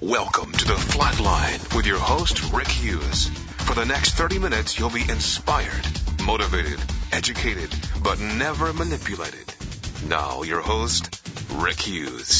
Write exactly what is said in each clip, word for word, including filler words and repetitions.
Welcome to the Flatline with your host, Rick Hughes. For the next thirty minutes, you'll be inspired, motivated, educated, but never manipulated. Now, your host, Rick Hughes.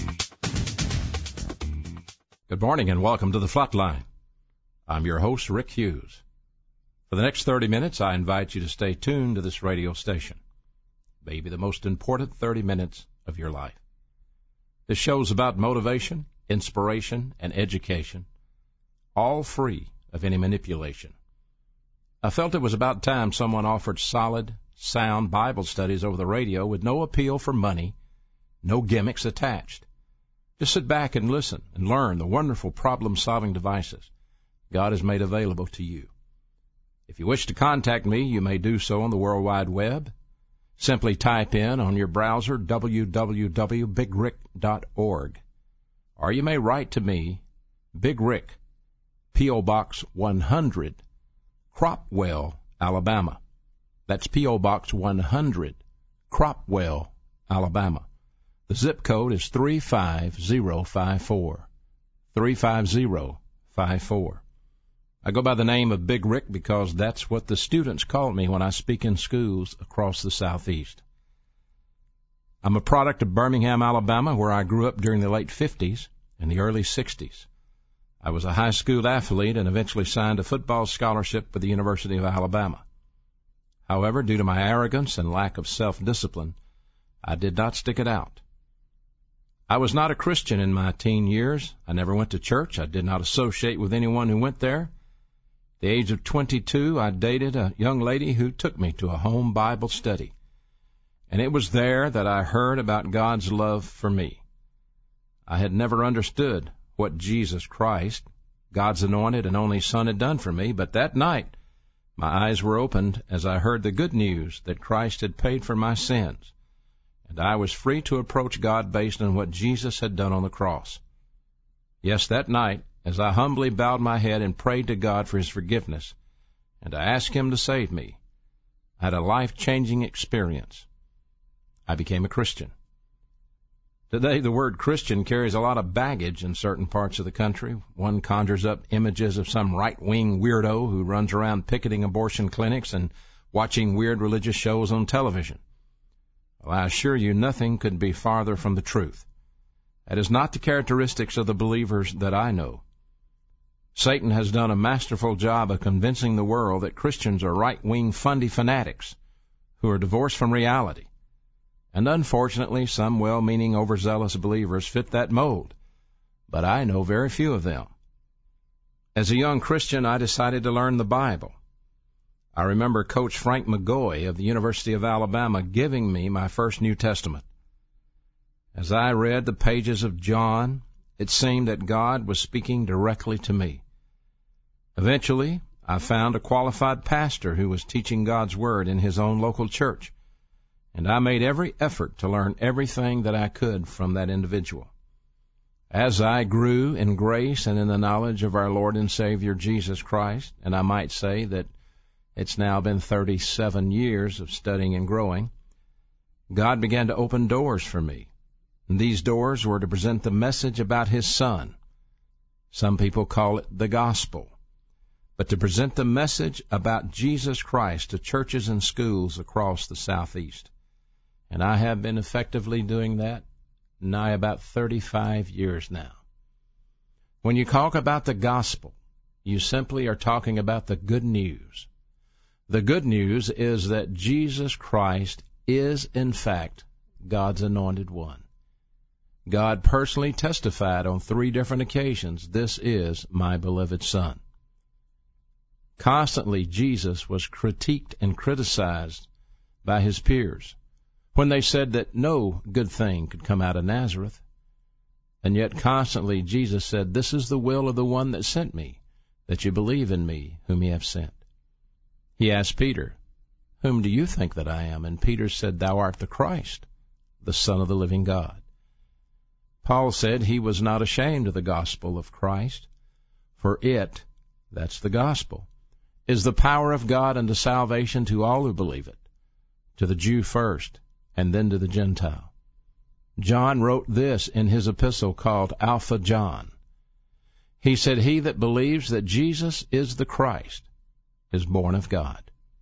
Good morning and welcome to the Flatline. I'm your host, Rick Hughes. For the next thirty minutes, I invite you to stay tuned to this radio station. Maybe the most important thirty minutes of your life. This show's about motivation, inspiration, and education, all free of any manipulation. I felt it was about time someone offered solid, sound Bible studies over the radio with no appeal for money, no gimmicks attached. Just sit back and listen and learn the wonderful problem-solving devices God has made available to you. If you wish to contact me, you may do so on the World Wide Web. Simply type in on your browser w w w dot big rick dot org. Or you may write to me, Big Rick, P O. Box one hundred, Cropwell, Alabama. That's P O. Box one hundred, Cropwell, Alabama. The zip code is three five zero five four. three five zero five four. I go by the name of Big Rick because that's what the students call me when I speak in schools across the Southeast. I'm a product of Birmingham, Alabama, where I grew up during the late fifties and the early sixties. I was a high school athlete and eventually signed a football scholarship with the University of Alabama. However, due to my arrogance and lack of self-discipline, I did not stick it out. I was not a Christian in my teen years. I never went to church. I did not associate with anyone who went there. At the age of twenty-two, I dated a young lady who took me to a home Bible study. And it was there that I heard about God's love for me. I had never understood what Jesus Christ, God's anointed and only Son, had done for me, but that night my eyes were opened as I heard the good news that Christ had paid for my sins, and I was free to approach God based on what Jesus had done on the cross. Yes, that night, as I humbly bowed my head and prayed to God for His forgiveness, and I asked Him to save me, I had a life-changing experience. I became a Christian. Today, the word Christian carries a lot of baggage in certain parts of the country. One conjures up images of some right-wing weirdo who runs around picketing abortion clinics and watching weird religious shows on television. Well, I assure you, nothing could be farther from the truth. That is not the characteristics of the believers that I know. Satan has done a masterful job of convincing the world that Christians are right-wing fundy fanatics who are divorced from reality. And unfortunately, some well-meaning, overzealous believers fit that mold, but I know very few of them. As a young Christian, I decided to learn the Bible. I remember Coach Frank McGoy of the University of Alabama giving me my first New Testament. As I read the pages of John, it seemed that God was speaking directly to me. Eventually, I found a qualified pastor who was teaching God's Word in his own local church, and I made every effort to learn everything that I could from that individual. As I grew in grace and in the knowledge of our Lord and Savior Jesus Christ, and I might say that it's now been thirty-seven years of studying and growing, God began to open doors for me. And these doors were to present the message about His Son. Some people call it the gospel. But to present the message about Jesus Christ to churches and schools across the Southeast. And I have been effectively doing that nigh about thirty-five years now. When you talk about the gospel, you simply are talking about the good news. The good news is that Jesus Christ is, in fact, God's anointed one. God personally testified on three different occasions, "This is my beloved Son." Constantly, Jesus was critiqued and criticized by His peers when they said that no good thing could come out of Nazareth. And yet constantly Jesus said, "This is the will of the one that sent me, that you believe in me whom He hath sent." He asked Peter, "Whom do you think that I am?" And Peter said, "Thou art the Christ, the Son of the living God." Paul said he was not ashamed of the gospel of Christ, for it, that's the gospel, is the power of God unto salvation to all who believe it, to the Jew first, and then to the Gentile. John wrote this in his epistle called Alpha John. He said, he that believes that Jesus is the Christ is born of God.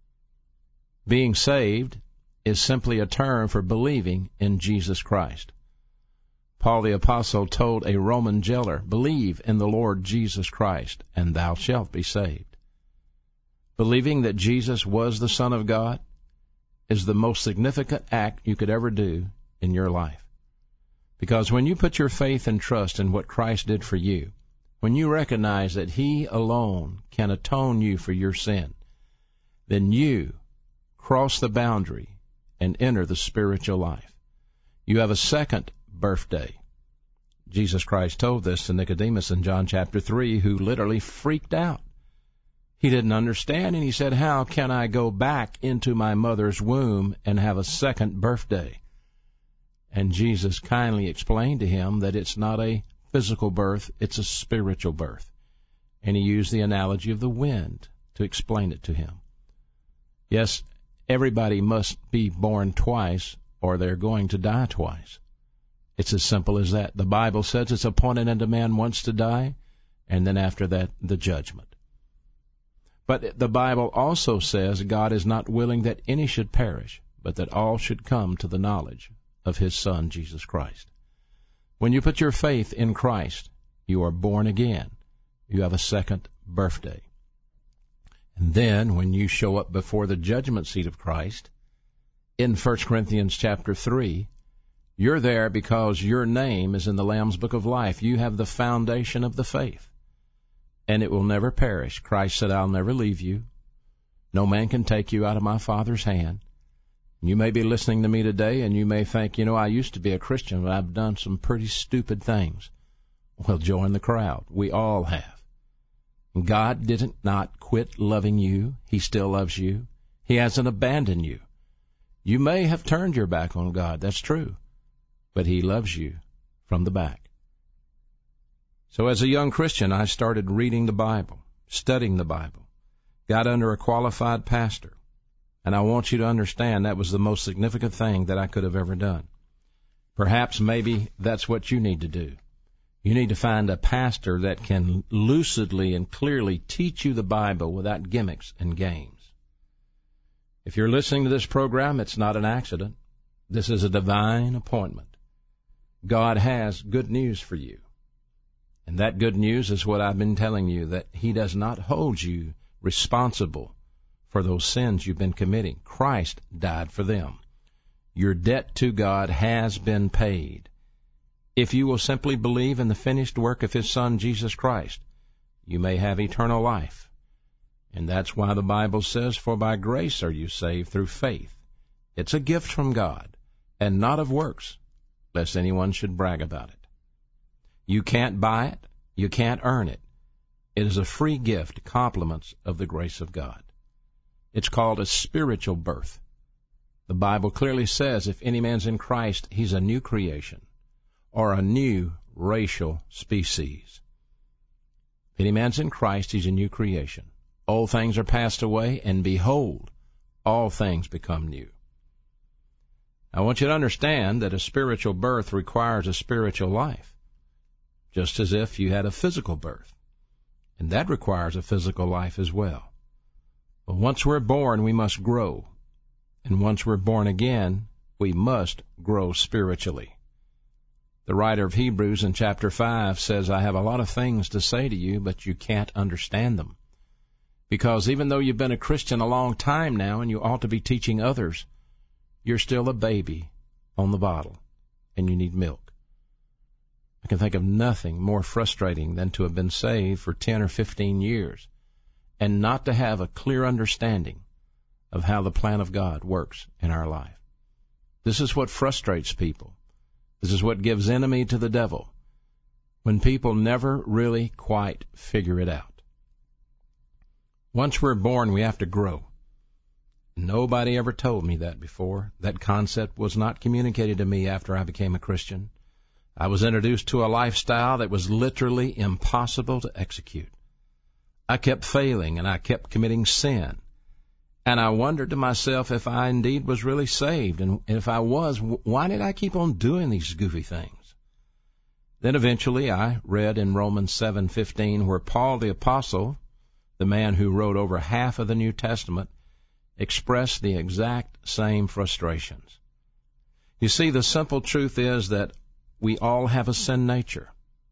Being saved is simply a term for believing in Jesus Christ. Paul the Apostle told a Roman jailer, believe in the Lord Jesus Christ, and thou shalt be saved. Believing that Jesus was the Son of God is the most significant act you could ever do in your life. Because when you put your faith and trust in what Christ did for you, when you recognize that He alone can atone you for your sin, then you cross the boundary and enter the spiritual life. You have a second birthday. Jesus Christ told this to Nicodemus in John chapter three, who literally freaked out. He didn't understand, and he said, how can I go back into my mother's womb and have a second birthday? And Jesus kindly explained to him that it's not a physical birth, it's a spiritual birth. And he used the analogy of the wind to explain it to him. Yes, everybody must be born twice, or they're going to die twice. It's as simple as that. The Bible says it's appointed unto man once to die, and then after that, the judgment. But the Bible also says God is not willing that any should perish, but that all should come to the knowledge of His Son, Jesus Christ. When you put your faith in Christ, you are born again. You have a second birthday. And then, when you show up before the judgment seat of Christ, in First Corinthians chapter three, you're there because your name is in the Lamb's Book of Life. You have the foundation of the faith, and it will never perish. Christ said, I'll never leave you. No man can take you out of my Father's hand. You may be listening to me today, and you may think, you know, I used to be a Christian, but I've done some pretty stupid things. Well, join the crowd. We all have. God didn't not quit loving you. He still loves you. He hasn't abandoned you. You may have turned your back on God. That's true. But He loves you from the back. So as a young Christian, I started reading the Bible, studying the Bible, got under a qualified pastor. And I want you to understand that was the most significant thing that I could have ever done. Perhaps maybe that's what you need to do. You need to find a pastor that can lucidly and clearly teach you the Bible without gimmicks and games. If you're listening to this program, it's not an accident. This is a divine appointment. God has good news for you. And that good news is what I've been telling you, that He does not hold you responsible for those sins you've been committing. Christ died for them. Your debt to God has been paid. If you will simply believe in the finished work of His Son, Jesus Christ, you may have eternal life. And that's why the Bible says, for by grace are you saved through faith. It's a gift from God, and not of works, lest anyone should brag about it. You can't buy it. You can't earn it. It is a free gift, compliments of the grace of God. It's called a spiritual birth. The Bible clearly says if any man's in Christ, he's a new creation, or a new racial species. If any man's in Christ, he's a new creation. Old things are passed away, and behold, all things become new. I want you to understand that a spiritual birth requires a spiritual life, just as if you had a physical birth, and that requires a physical life as well. But once we're born, we must grow, and once we're born again, we must grow spiritually. The writer of Hebrews in chapter five says, I have a lot of things to say to you, but you can't understand them. Because even though you've been a Christian a long time now and you ought to be teaching others, you're still a baby on the bottle and you need milk. I can think of nothing more frustrating than to have been saved for ten or fifteen years and not to have a clear understanding of how the plan of God works in our life. This is what frustrates people. This is what gives enemy to the devil, when people never really quite figure it out. Once we're born, we have to grow. Nobody ever told me that before. That concept was not communicated to me after I became a Christian. I was introduced to a lifestyle that was literally impossible to execute. I kept failing, and I kept committing sin. And I wondered to myself if I indeed was really saved, and if I was, why did I keep on doing these goofy things? Then eventually I read in Romans seven fifteen where Paul the Apostle, the man who wrote over half of the New Testament, expressed the exact same frustrations. You see, the simple truth is that we all have a sin nature.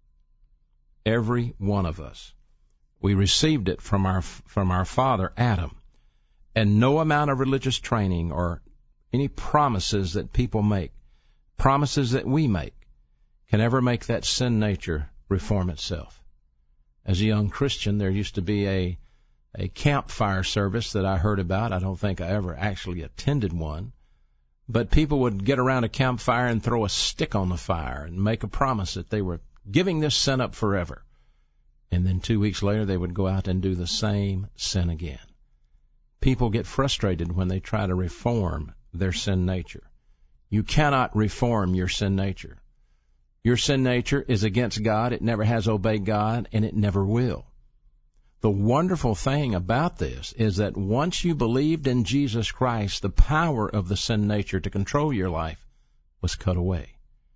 Every one of us. We received it from our from our father, Adam. And no amount of religious training or any promises that people make, promises that we make, can ever make that sin nature reform itself. As a young Christian, there used to be a a campfire service that I heard about. I don't think I ever actually attended one. But people would get around a campfire and throw a stick on the fire and make a promise that they were giving this sin up forever. And then two weeks later, they would go out and do the same sin again. People get frustrated when they try to reform their sin nature. You cannot reform your sin nature. Your sin nature is against God. It never has obeyed God, and it never will. The wonderful thing about this is that once you believed in Jesus Christ, the power of the sin nature to control your life was cut away.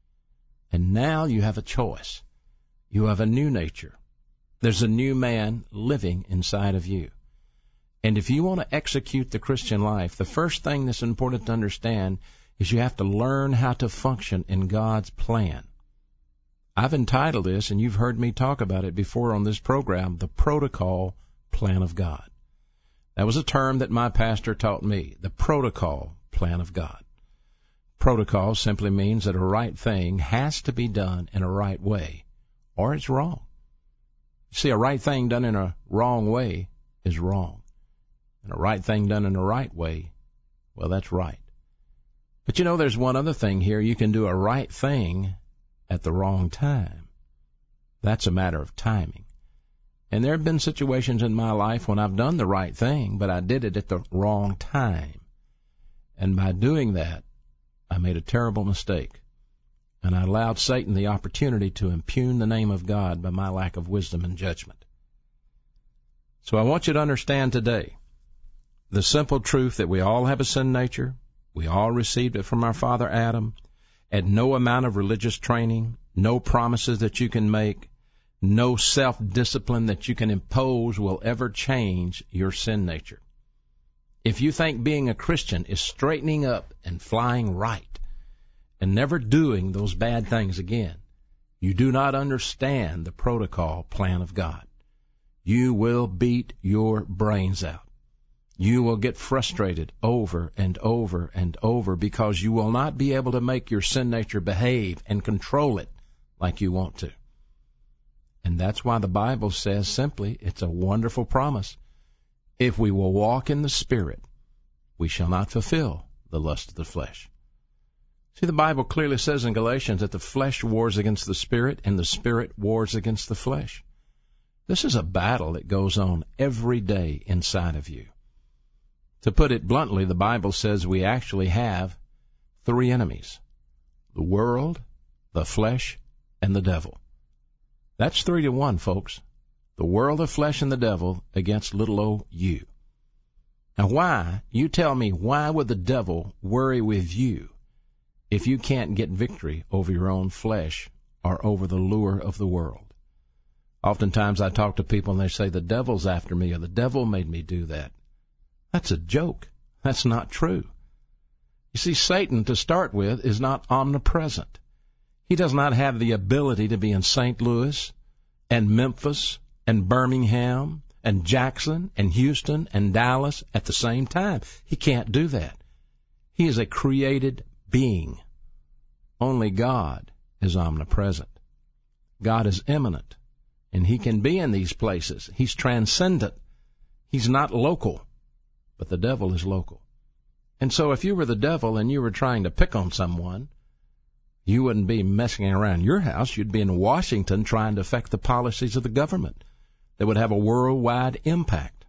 And now you have a choice. You have a new nature. There's a new man living inside of you. And if you want to execute the Christian life, the first thing that's important to understand is you have to learn how to function in God's plan. I've entitled this, and you've heard me talk about it before on this program, the protocol plan of God. That was a term that my pastor taught me, the protocol plan of God. Protocol simply means that a right thing has to be done in a right way, or it's wrong. See, a right thing done in a wrong way is wrong. And a right thing done in a right way, well, that's right. But you know, there's one other thing here. You can do a right thing at the wrong time. That's a matter of timing. And there have been situations in my life when I've done the right thing, but I did it at the wrong time. And by doing that, I made a terrible mistake. And I allowed Satan the opportunity to impugn the name of God by my lack of wisdom and judgment. So I want you to understand today the simple truth that we all have a sin nature. We all received it from our father Adam. And no amount of religious training, no promises that you can make, no self-discipline that you can impose will ever change your sin nature. If you think being a Christian is straightening up and flying right and never doing those bad things again, you do not understand the protocol plan of God. You will beat your brains out. You will get frustrated over and over and over because you will not be able to make your sin nature behave and control it like you want to. And that's why the Bible says simply, it's a wonderful promise. If we will walk in the Spirit, we shall not fulfill the lust of the flesh. See, the Bible clearly says in Galatians that the flesh wars against the Spirit and the Spirit wars against the flesh. This is a battle that goes on every day inside of you. To put it bluntly, the Bible says we actually have three enemies: the world, the flesh, and the devil. That's three to one, folks. The world, the flesh, and the devil against little old you. Now why, you tell me, why would the devil worry with you if you can't get victory over your own flesh or over the lure of the world? Oftentimes I talk to people and they say, the devil's after me, or the devil made me do that. That's a joke. That's not true. You see, Satan, to start with, is not omnipresent. He does not have the ability to be in Saint Louis and Memphis and Birmingham and Jackson and Houston and Dallas at the same time. He can't do that. He is a created being. Only God is omnipresent. God is immanent, and he can be in these places. He's transcendent. He's not local. But the devil is local. And so if you were the devil and you were trying to pick on someone, you wouldn't be messing around your house. You'd be in Washington trying to affect the policies of the government that would have a worldwide impact.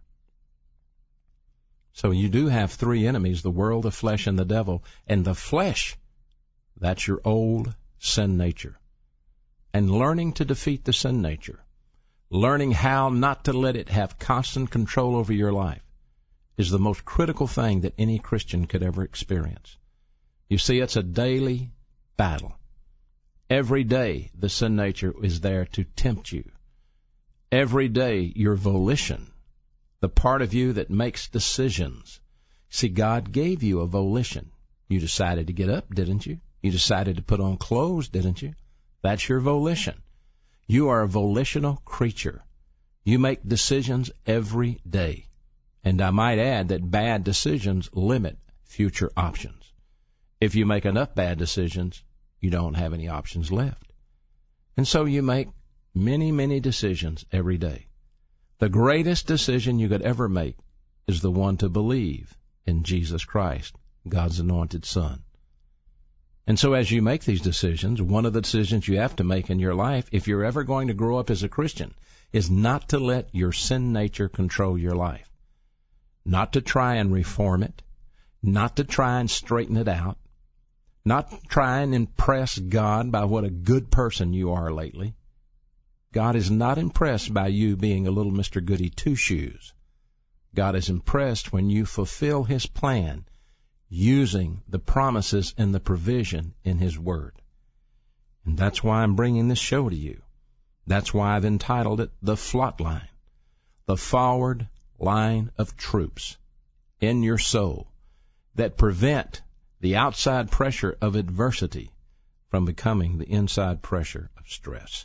So you do have three enemies: the world, the flesh, and the devil. And the flesh, that's your old sin nature. And learning to defeat the sin nature, learning how not to let it have constant control over your life, is the most critical thing that any Christian could ever experience. You see, it's a daily battle. Every day the sin nature is there to tempt you. Every day your volition, the part of you that makes decisions. See, God gave you a volition. You decided to get up, didn't you? You decided to put on clothes, didn't you? That's your volition. You are a volitional creature. You make decisions every day. And I might add that bad decisions limit future options. If you make enough bad decisions, you don't have any options left. And so you make many, many decisions every day. The greatest decision you could ever make is the one to believe in Jesus Christ, God's anointed Son. And so as you make these decisions, one of the decisions you have to make in your life, if you're ever going to grow up as a Christian, is not to let your sin nature control your life. Not to try and reform it, not to try and straighten it out, not to try and impress God by what a good person you are lately. God is not impressed by you being a little Mister Goody Two-Shoes. God is impressed when you fulfill His plan using the promises and the provision in His Word. And that's why I'm bringing this show to you. That's why I've entitled it The Flot Line, the forward line of troops in your soul that prevent the outside pressure of adversity from becoming the inside pressure of stress.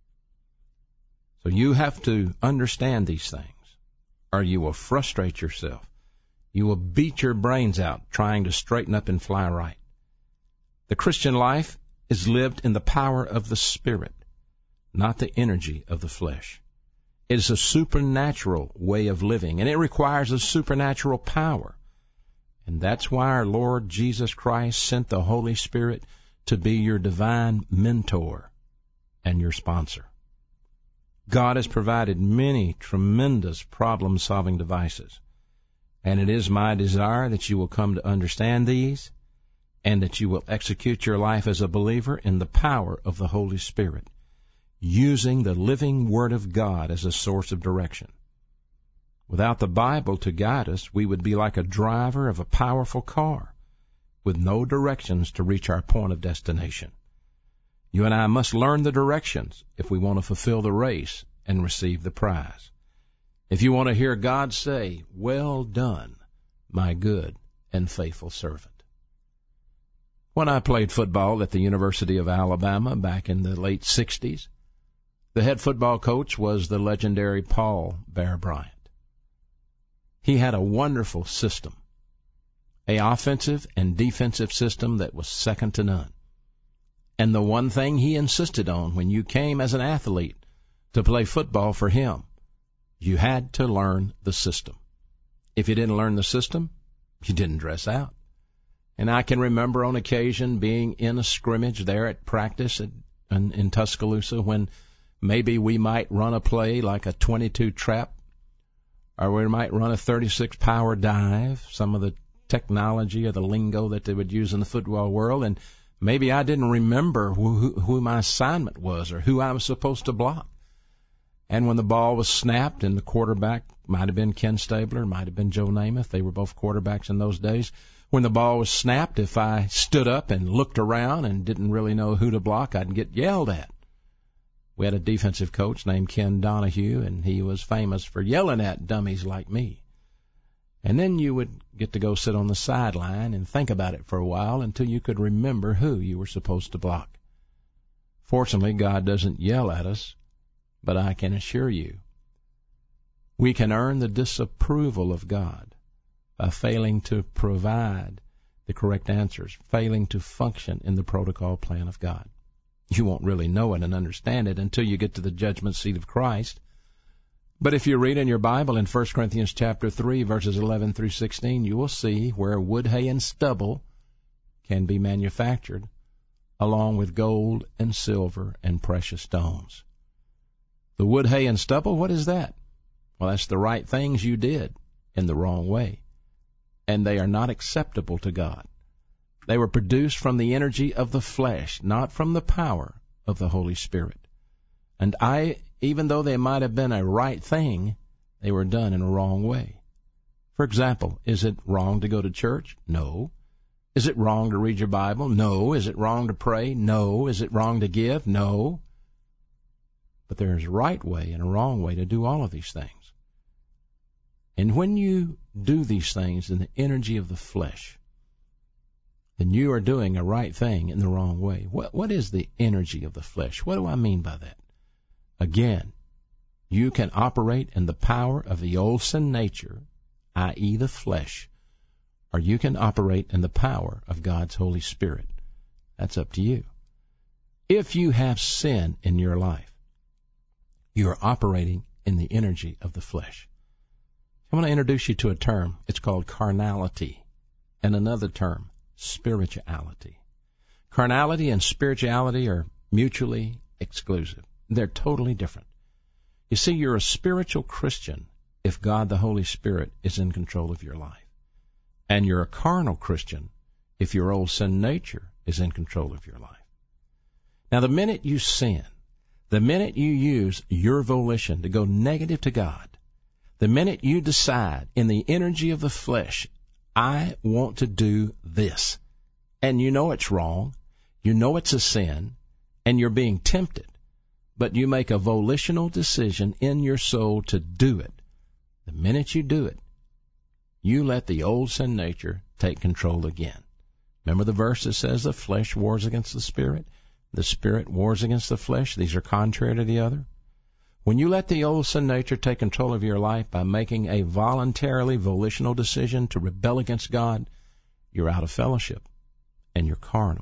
So you have to understand these things, or you will frustrate yourself. You will beat your brains out trying to straighten up and fly right. The Christian life is lived in the power of the Spirit, not the energy of the flesh. It is a supernatural way of living, and it requires a supernatural power. And that's why our Lord Jesus Christ sent the Holy Spirit to be your divine mentor and your sponsor. God has provided many tremendous problem-solving devices, and it is my desire that you will come to understand these and that you will execute your life as a believer in the power of the Holy Spirit, using the living Word of God as a source of direction. Without the Bible to guide us, we would be like a driver of a powerful car with no directions to reach our point of destination. You and I must learn the directions if we want to fulfill the race and receive the prize. If you want to hear God say, "Well done, my good and faithful servant." When I played football at the University of Alabama back in the late sixties, the head football coach was the legendary Paul Bear Bryant. He had a wonderful system, an offensive and defensive system that was second to none. And the one thing he insisted on when you came as an athlete to play football for him, you had to learn the system. If you didn't learn the system, you didn't dress out. And I can remember on occasion being in a scrimmage there at practice at, in, in Tuscaloosa when maybe we might run a play like a twenty-two trap, or we might run a thirty-six power dive, some of the technology or the lingo that they would use in the football world, and maybe I didn't remember who, who my assignment was or who I was supposed to block. And when the ball was snapped and the quarterback, might have been Ken Stabler, might have been Joe Namath, they were both quarterbacks in those days. When the ball was snapped, if I stood up and looked around and didn't really know who to block, I'd get yelled at. We had a defensive coach named Ken Donahue, and he was famous for yelling at dummies like me. And then you would get to go sit on the sideline and think about it for a while until you could remember who you were supposed to block. Fortunately, God doesn't yell at us, but I can assure you, we can earn the disapproval of God by failing to provide the correct answers, failing to function in the protocol plan of God. You won't really know it and understand it until you get to the judgment seat of Christ. But if you read in your Bible in First Corinthians chapter three, verses eleven through sixteen, you will see where wood, hay, and stubble can be manufactured, along with gold and silver and precious stones. The wood, hay, and stubble, what is that? Well, that's the right things you did in the wrong way, and they are not acceptable to God. They were produced from the energy of the flesh, not from the power of the Holy Spirit. And I, even though they might have been a right thing, they were done in a wrong way. For example, is it wrong to go to church? No. Is it wrong to read your Bible? No. Is it wrong to pray? No. Is it wrong to give? No. But there's a right way and a wrong way to do all of these things. And when you do these things in the energy of the flesh, then you are doing a right thing in the wrong way. What, what is the energy of the flesh? What do I mean by that? Again, you can operate in the power of the old sin nature, that is the flesh, or you can operate in the power of God's Holy Spirit. That's up to you. If you have sin in your life, you are operating in the energy of the flesh. I want to introduce you to a term. It's called carnality, and another term, spirituality. Carnality and spirituality are mutually exclusive. They're totally different. You see, you're a spiritual Christian if God the Holy Spirit is in control of your life. And you're a carnal Christian if your old sin nature is in control of your life. Now, the minute you sin, the minute you use your volition to go negative to God, the minute you decide in the energy of the flesh, I want to do this, and you know it's wrong, you know it's a sin, and you're being tempted, but you make a volitional decision in your soul to do it, the minute you do it, you let the old sin nature take control again. Remember the verse that says the flesh wars against the spirit, the spirit wars against the flesh. These are contrary to the other. When you let the old sin nature take control of your life by making a voluntarily volitional decision to rebel against God, you're out of fellowship and you're carnal.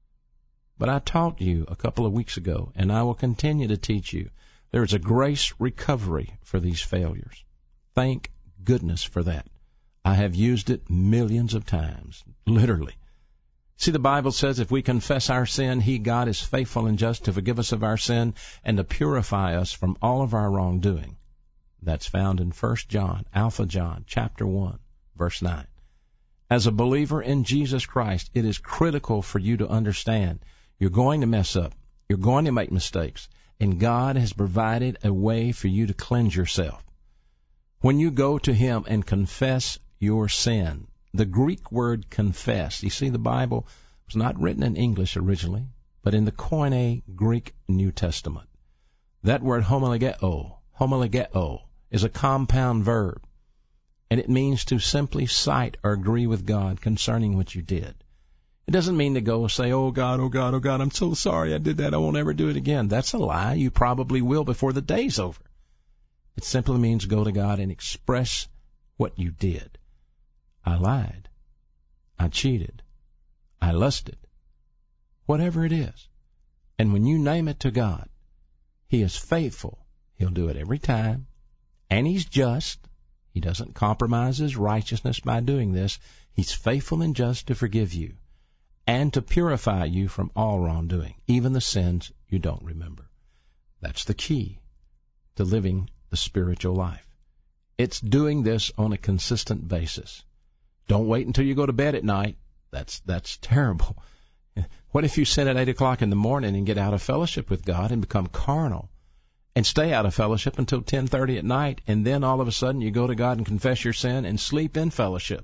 But I taught you a couple of weeks ago, and I will continue to teach you, there is a grace recovery for these failures. Thank goodness for that. I have used it millions of times, literally. See, the Bible says if we confess our sin, He, God, is faithful and just to forgive us of our sin and to purify us from all of our wrongdoing. That's found in First John, Alpha John, chapter one, verse nine. As a believer in Jesus Christ, it is critical for you to understand you're going to mess up, you're going to make mistakes, and God has provided a way for you to cleanse yourself. When you go to Him and confess your sin, the Greek word confess, you see, the Bible was not written in English originally, but in the Koine Greek New Testament. That word homologeo, homologeo, is a compound verb, and it means to simply cite or agree with God concerning what you did. It doesn't mean to go and say, oh God, oh God, oh God, I'm so sorry I did that, I won't ever do it again. That's a lie. You probably will before the day's over. It simply means go to God and express what you did. I lied. I cheated. I lusted. Whatever it is. And when you name it to God, He is faithful. He'll do it every time. And He's just. He doesn't compromise His righteousness by doing this. He's faithful and just to forgive you and to purify you from all wrongdoing, even the sins you don't remember. That's the key to living the spiritual life. It's doing this on a consistent basis. Don't wait until you go to bed at night. That's that's terrible. What if you sin at eight o'clock in the morning and get out of fellowship with God and become carnal and stay out of fellowship until ten thirty at night, and then all of a sudden you go to God and confess your sin and sleep in fellowship?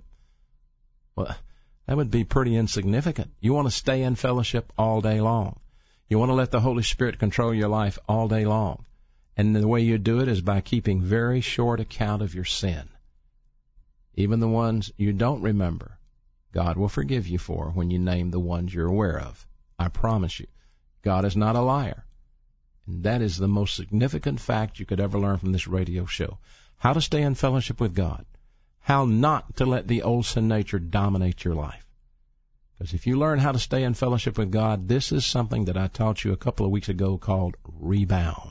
Well, that would be pretty insignificant. You want to stay in fellowship all day long. You want to let the Holy Spirit control your life all day long. And the way you do it is by keeping very short account of your sin. Even the ones you don't remember, God will forgive you for when you name the ones you're aware of. I promise you. God is not a liar. And that is the most significant fact you could ever learn from this radio show. How to stay in fellowship with God. How not to let the old sin nature dominate your life. Because if you learn how to stay in fellowship with God, this is something that I taught you a couple of weeks ago called rebound.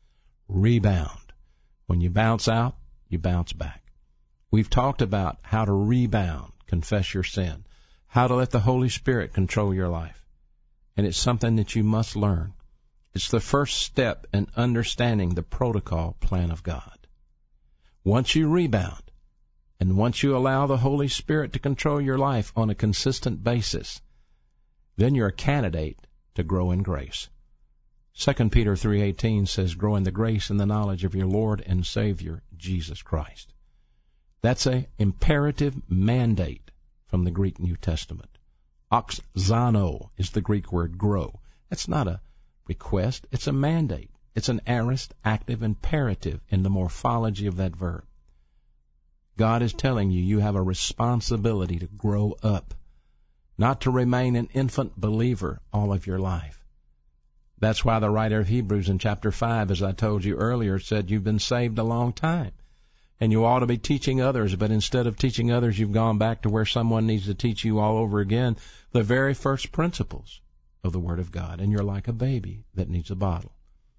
Rebound. When you bounce out, you bounce back. We've talked about how to rebound, confess your sin, how to let the Holy Spirit control your life. And it's something that you must learn. It's the first step in understanding the protocol plan of God. Once you rebound, and once you allow the Holy Spirit to control your life on a consistent basis, then you're a candidate to grow in grace. Second Peter three eighteen says, grow in the grace and the knowledge of your Lord and Savior, Jesus Christ. That's an imperative mandate from the Greek New Testament. Oxano is the Greek word grow. That's not a request. It's a mandate. It's an aorist, active imperative in the morphology of that verb. God is telling you you have a responsibility to grow up, not to remain an infant believer all of your life. That's why the writer of Hebrews in chapter five, as I told you earlier, said you've been saved a long time, and you ought to be teaching others, but instead of teaching others, you've gone back to where someone needs to teach you all over again the very first principles of the Word of God, and you're like a baby that needs a bottle.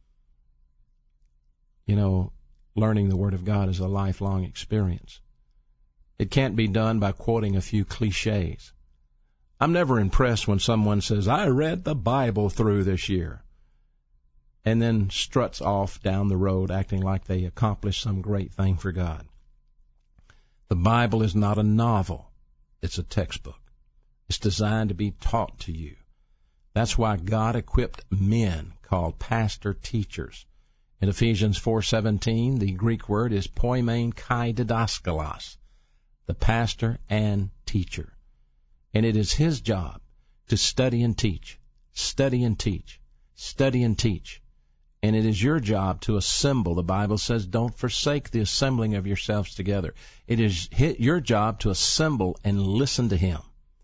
You know, learning the Word of God is a lifelong experience. It can't be done by quoting a few cliches. I'm never impressed when someone says, I read the Bible through this year, and then struts off down the road acting like they accomplished some great thing for God. The Bible is not a novel. It's a textbook. It's designed to be taught to you. That's why God equipped men called pastor teachers. In Ephesians four seventeen, the Greek word is poimen kai didaskalos, the pastor and teacher. And it is his job to study and teach, study and teach, study and teach. And it is your job to assemble. The Bible says, don't forsake the assembling of yourselves together. It is your job to assemble and listen to him.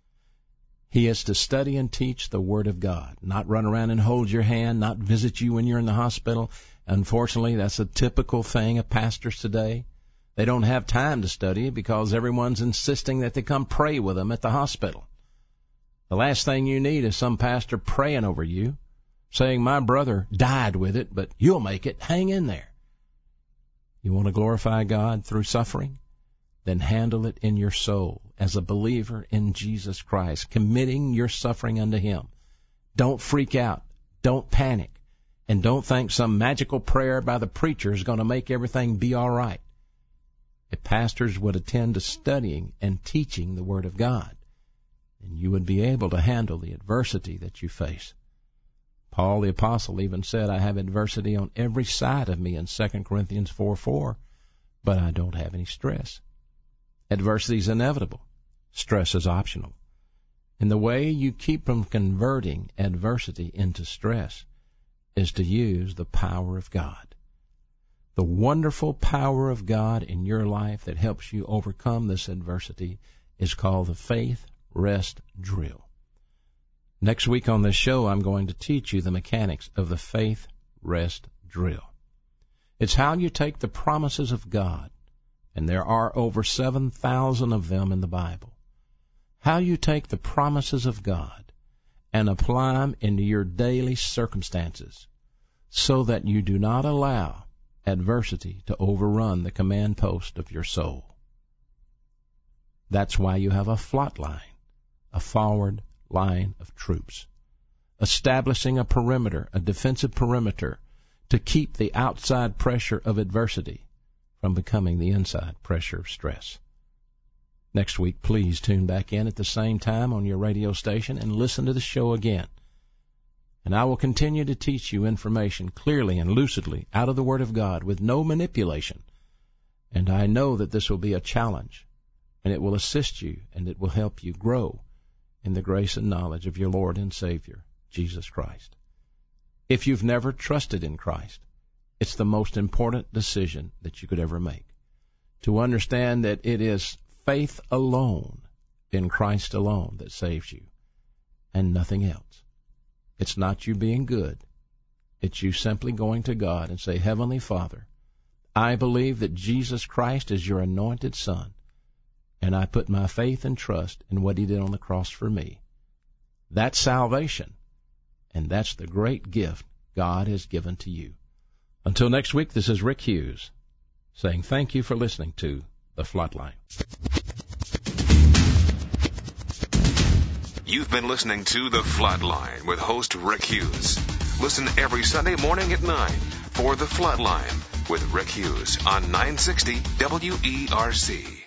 He is to study and teach the Word of God, not run around and hold your hand, not visit you when you're in the hospital. Unfortunately, that's a typical thing of pastors today. They don't have time to study because everyone's insisting that they come pray with them at the hospital. The last thing you need is some pastor praying over you, saying, my brother died with it, but you'll make it. Hang in there. You want to glorify God through suffering? Then handle it in your soul as a believer in Jesus Christ, committing your suffering unto him. Don't freak out. Don't panic. And don't think some magical prayer by the preacher is going to make everything be all right. If pastors would attend to studying and teaching the Word of God, then you would be able to handle the adversity that you face. Paul the Apostle even said, I have adversity on every side of me in Second Corinthians four four, but I don't have any stress. Adversity is inevitable. Stress is optional. And the way you keep from converting adversity into stress is to use the power of God. The wonderful power of God in your life that helps you overcome this adversity is called the Faith Rest Drill. Next week on this show, I'm going to teach you the mechanics of the Faith Rest Drill. It's how you take the promises of God, and there are over seven thousand of them in the Bible, how you take the promises of God and apply them into your daily circumstances so that you do not allow adversity to overrun the command post of your soul. That's why you have a flot line, a forward line of troops, establishing a perimeter, a defensive perimeter, to keep the outside pressure of adversity from becoming the inside pressure of stress. Next week, please tune back in at the same time on your radio station and listen to the show again. And I will continue to teach you information clearly and lucidly out of the Word of God with no manipulation. And I know that this will be a challenge, and it will assist you, and it will help you grow in the grace and knowledge of your Lord and Savior, Jesus Christ. If you've never trusted in Christ, it's the most important decision that you could ever make. To understand that it is faith alone in Christ alone that saves you, and nothing else. It's not you being good. It's you simply going to God and say, Heavenly Father, I believe that Jesus Christ is your anointed Son, and I put my faith and trust in what he did on the cross for me. That's salvation, and that's the great gift God has given to you. Until next week, this is Rick Hughes saying thank you for listening to The Flatline. You've been listening to The Flatline with host Rick Hughes. Listen every Sunday morning at nine for The Flatline with Rick Hughes on nine sixty W E R C.